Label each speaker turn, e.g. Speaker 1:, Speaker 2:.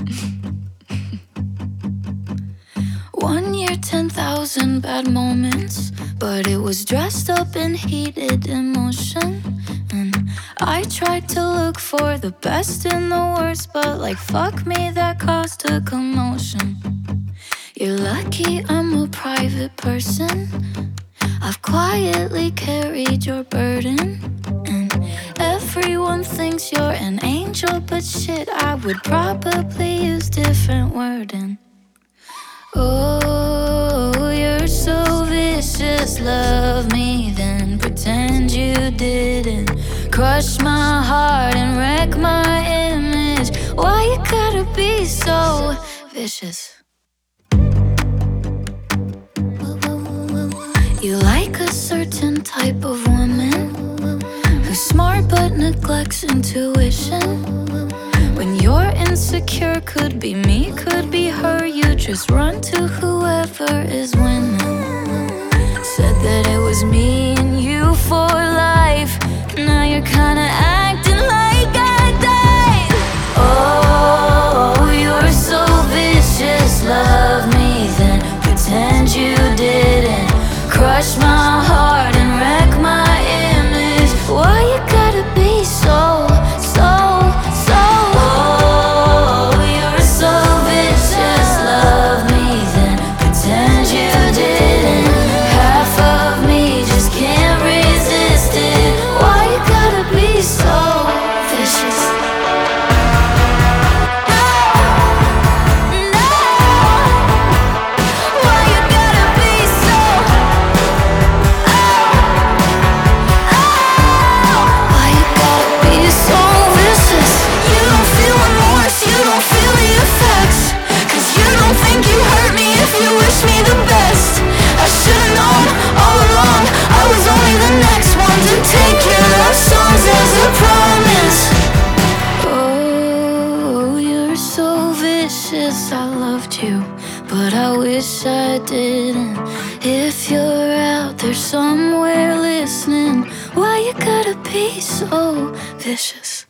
Speaker 1: 1 year, 10,000 bad moments, but it was dressed up in heated emotion. And I tried to look for the best in the worst, but like fuck me, that caused a commotion. You're lucky I'm a private person. I've quietly carried your burden. And everyone thinks you're an angel, but shit, I would probably use different wording. Oh, you're so vicious, love me, then pretend you didn't. Crush my heart and wreck my image. Why you gotta be so vicious? You like a certain type of woman who's smart but neglects intuition. When you're insecure, could be me, could be her. You just run to whoever is winning. Said that it was me and you for life. Now you're kinda acting like I died. Oh, you're so vicious, love me, then pretend you didn't. Crush my heart and wreck my image. Why you gotta be so? Oh, you're so vicious, love me, then pretend you didn't. Half of me just can't resist it. Why you gotta be so vicious? I loved you, but I wish I didn't. If you're out there somewhere listening, why you gotta be so vicious?